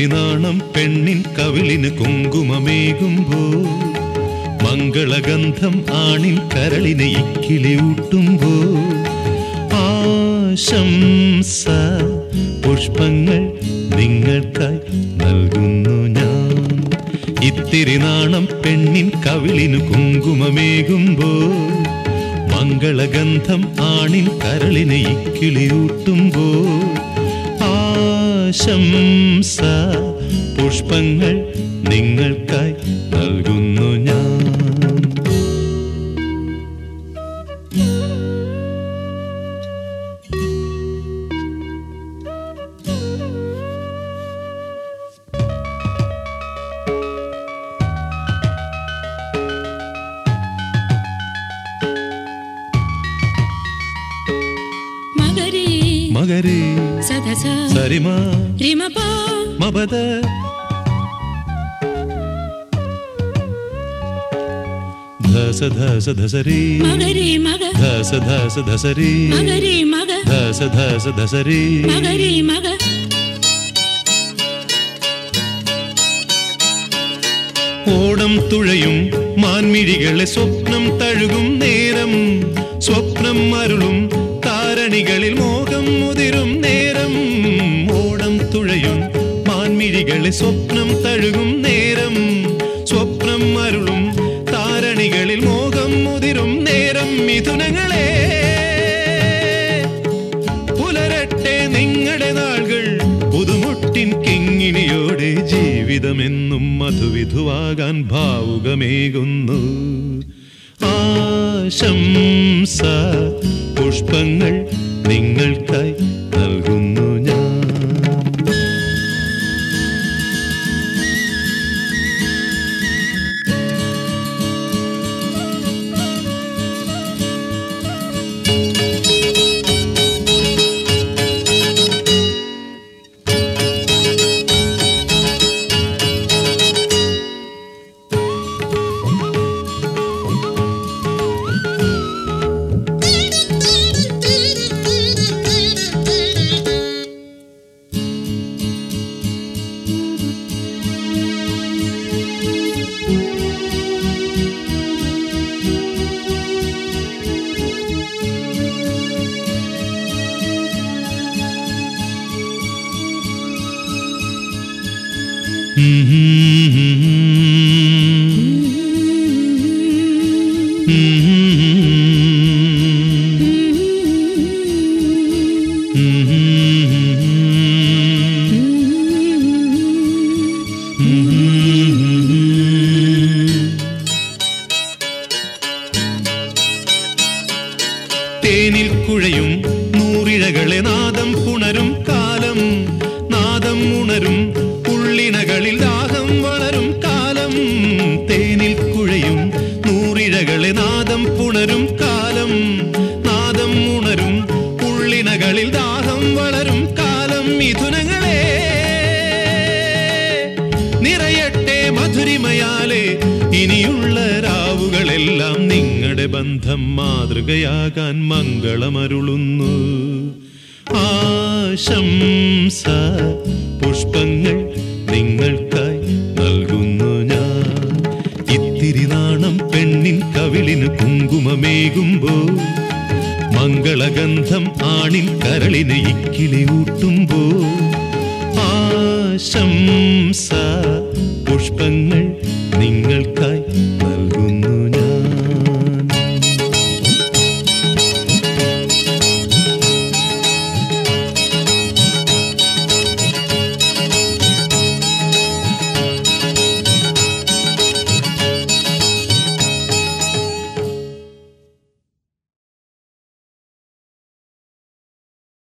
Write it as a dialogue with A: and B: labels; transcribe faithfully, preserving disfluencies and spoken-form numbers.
A: ഇത്തിരി നാണം പെണ്ണിൻ കവിളിന് കുങ്കുമമേകുമ്പോൾ മംഗളഗന്ധം ആണിൻ കരളിനെ ഇക്കിളിയൂട്ടുമ്പോൾ ആശംസ പുഷ്പങ്ങൾ നിങ്ങൾക്കായി നൽകുന്നു ഞാൻ. ഇത്തിരി നാണം പെണ്ണിൻ കവിളിന് കുങ്കുമമേകുമ്പോൾ മംഗളഗന്ധം ആണിൻ കരളിനെ ഇക്കിളിയൂട്ടുമ്പോൾ ആശംസ പുഷ്പങ്ങൾ നിങ്ങൾക്കായി നൽകുന്നു ഞാൻ. മഗരി സരിമ മബദ ധസ ധസ ധസരി മഗരി മഗ ധസ ധസ ധസരി മഗരി മഗ ധസ ധസ ധസരി മഗരി മഗ. ഓണം തുഴയും മാൻമിഴികളെ സ്വപ്നം തഴുകും നേരം സ്വപ്നം അരുളും താരണികളിൽ മോഹം മുതിരും നേരം. ഓണം തുഴയും മാൻമിഴികളെ സ്വപ്നം തഴുകും നേരം സ്വപ്നം അരുളും താരണികളിൽ മോഹം മുതിരും നേരം. മിഥുനങ്ങളെ പുലരട്ടെ നിങ്ങളുടെ നാളുകൾ പുതുമുട്ടിൻ കിങ്ങിണിയോടെ ജീവിതമെന്നും മധുവിധുവാകാൻ ഭാവുകമേകുന്നു. ആശംസ പുഷ്പങ്ങൾ നിങ്ങൾക്കായി നൽകുന്നു ഞാൻ. തേനിൽ കുഴയും നൂറിഴകളെ നാദം പുണരും കാലം നാദം ഉണരും ഉള്ളിണകളിൽ ദാഹം വളരും കാലം. തേനിൽ കുഴയും നൂറിഴകളെ നാദം പുണരും കാലം നാദം ഉണരും ഉള്ളിണകളിൽ ദാഹം വളരും കാലം. മിഥുനങ്ങളെ നിറയട്ടെ മധുരിമയാലെ ഇനിയുള്ള രാവുകളെല്ലാം നിങ്ങളുടെ ബന്ധം മാതൃകയാകാൻ മംഗളമരുളുന്നു. ആശംസ പുഷ്പങ്ങൾ നിങ്ങൾക്കായി നൽകുന്നു ഞാൻ. ഇത്തിരി നാണം പെണ്ണിൻ കവിളിന് കുങ്കുമമേകുമ്പോൾ മംഗളഗന്ധം ആണിൻ കരളിനെ ഇക്കിളിയൂട്ടുമ്പോൾ ആശംസ പുഷ്പങ്ങൾ